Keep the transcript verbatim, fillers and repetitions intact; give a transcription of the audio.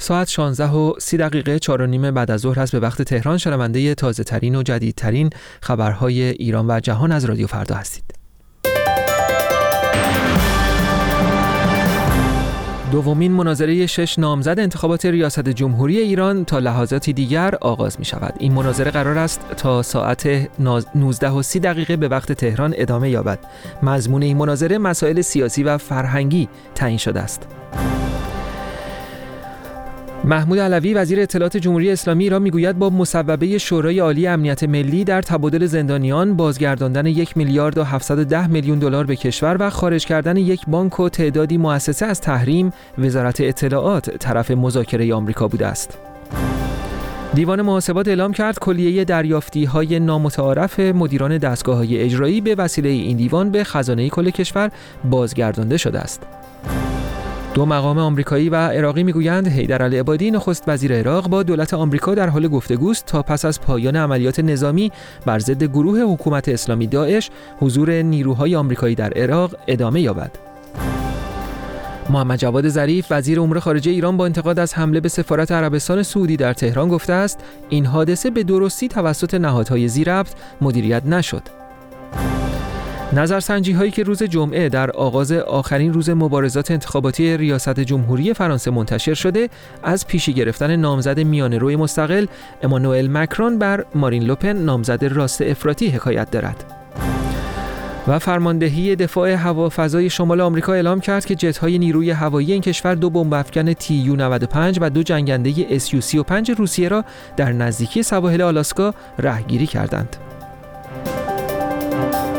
ساعت شانزده و سی دقیقه چهار و نیم بعد از ظهر هست به وقت تهران. شنونده تازه ترین و جدیدترین خبرهای ایران و جهان از رادیو فردا هستید. دومین مناظره شش نامزد انتخابات ریاست جمهوری ایران تا لحظاتی دیگر آغاز می شود. این مناظره قرار است تا ساعت نوزده و سی دقیقه به وقت تهران ادامه یابد. مضمون این مناظره مسائل سیاسی و فرهنگی تعیین شده است. محمود علوی وزیر اطلاعات جمهوری اسلامی ایران میگوید با مصوبه شورای عالی امنیت ملی در تبادل زندانیان، بازگرداندن یک میلیارد و هفتصد و ده میلیون دلار به کشور و خارج کردن یک بانک و تعدادی مؤسسه از تحریم، وزارت اطلاعات طرف مذاکره آمریکا بوده است. دیوان محاسبات اعلام کرد کلیه دریافتی‌های نامتعارف مدیران دستگاه‌های اجرایی به وسیله این دیوان به خزانه کل کشور بازگردانده شده است. دو مقام آمریکایی و عراقی میگویند حیدرعلی عبادی نخست وزیر عراق با دولت آمریکا در حال گفتگوست تا پس از پایان عملیات نظامی بر ضد گروه حکومت اسلامی داعش حضور نیروهای آمریکایی در عراق ادامه یابد. محمد جواد ظریف وزیر امور خارجه ایران با انتقاد از حمله به سفارت عربستان سعودی در تهران گفته است این حادثه به درستی توسط نهادهای ذی‌ربط مدیریت نشد. نظرسنجی هایی که روز جمعه در آغاز آخرین روز مبارزات انتخاباتی ریاست جمهوری فرانسه منتشر شده از پیشی گرفتن نامزد میانه‌روی مستقل امانوئل مکرون بر مارین لوپن نامزد راست افراطی حکایت دارد. و فرماندهی دفاع هوافضای شمال آمریکا اعلام کرد که جت‌های نیروی هوایی این کشور دو بمب افکن تی یو نود و پنج و دو جنگنده اس یو سی و پنج روسیه را در نزدیکی سواحل آلاسکا رهگیری کردند.